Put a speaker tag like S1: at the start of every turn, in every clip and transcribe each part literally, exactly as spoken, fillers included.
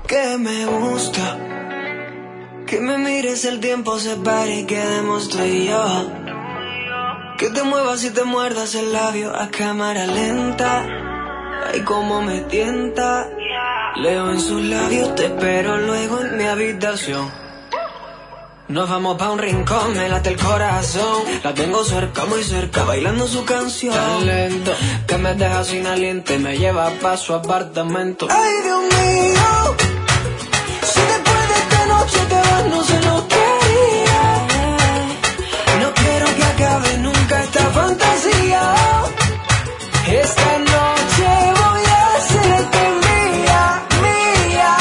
S1: Que me gusta que me mires, el tiempo se pare y quedemos tú y yo. Que te muevas y te muerdas el labio a cámara lenta. Ay, cómo me tienta. Leo en sus labios, te espero luego en mi habitación. Nos vamos pa' un rincón, me late el corazón. La tengo cerca, muy cerca, bailando su canción. Tan lento, que me deja sin aliento y me lleva pa' su apartamento. Ay, Dios mío, si después de esta noche te vas, no se lo quería. No quiero que acabe nunca esta fantasía. Esta noche voy a hacerte mía, mía,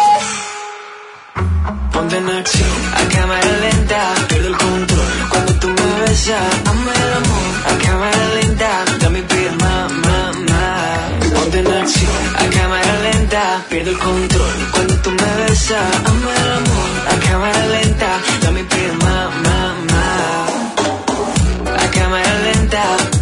S1: eh. Ponte en acción, a cámara lenta, pierdo el control cuando tú me besas. Hazme el amor, a cámara lenta, dame pide más, más, más. Ponte en acción, a cámara lenta, pierdo el control cuando tú me besas. Hazme el amor, a cámara lenta, dame pide más, más, más. A cámara lenta,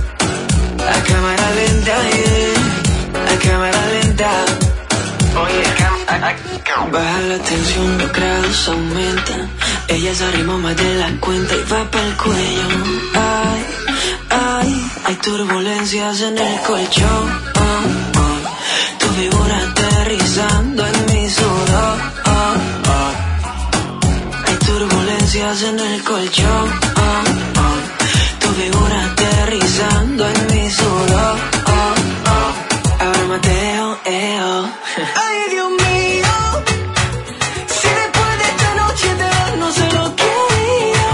S1: a cámara lenta, yeah. A cámara lenta. Oye, baja la tensión, los grados aumentan. Ella se arrimó más de la cuenta y va pa'l cuello. Ay, ay, hay turbulencias en el colchón. Oh, oh. Tu figura aterrizando en mi sudor. Oh, oh. Hay turbulencias en el colchón. Oh, oh. Tu figura aterrizando en mi sudor. Oh, oh. Ahora Mateo, eh, oh. Ay, Dios mío, si después de esta noche te vas, no se lo quería.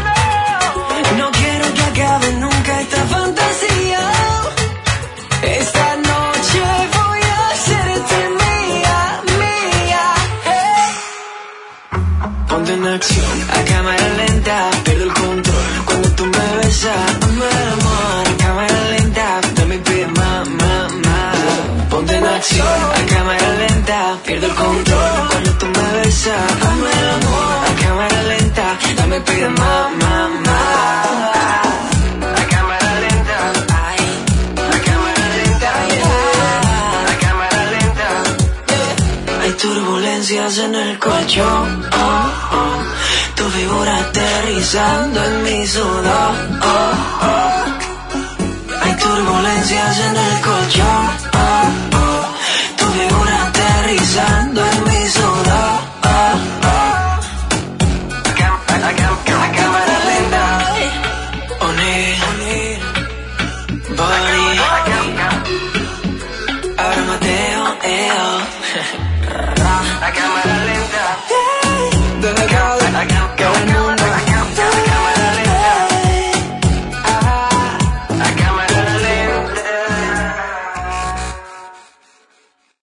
S1: No quiero que acabe nunca esta fantasía. Esta noche voy a hacerte mía, mía, eh. Ponte en acción, a cámara lenta, pierdo el control cuando tú me besas. Hazme el amor, a cámara lenta, dame pide más, más, más. Ponte en acción, a cámara lenta, pierdo el control cuando tú me besas. Hazme el amor, a cámara lenta, dame pide más, más, más. A cámara lenta, ay, a cámara lenta, yeah. A cámara lenta, yeah. Hay turbulencias en el colchón, oh, oh. Tu figura aterrizando en mi sudor, oh, oh. Hay turbulencias en el colchón, oh, oh. Tu figura aterrizando en mi sudor, oh, oh. A, cam a, cam a cámara lenta, unir, body. Ahora Mateo, eh, oh.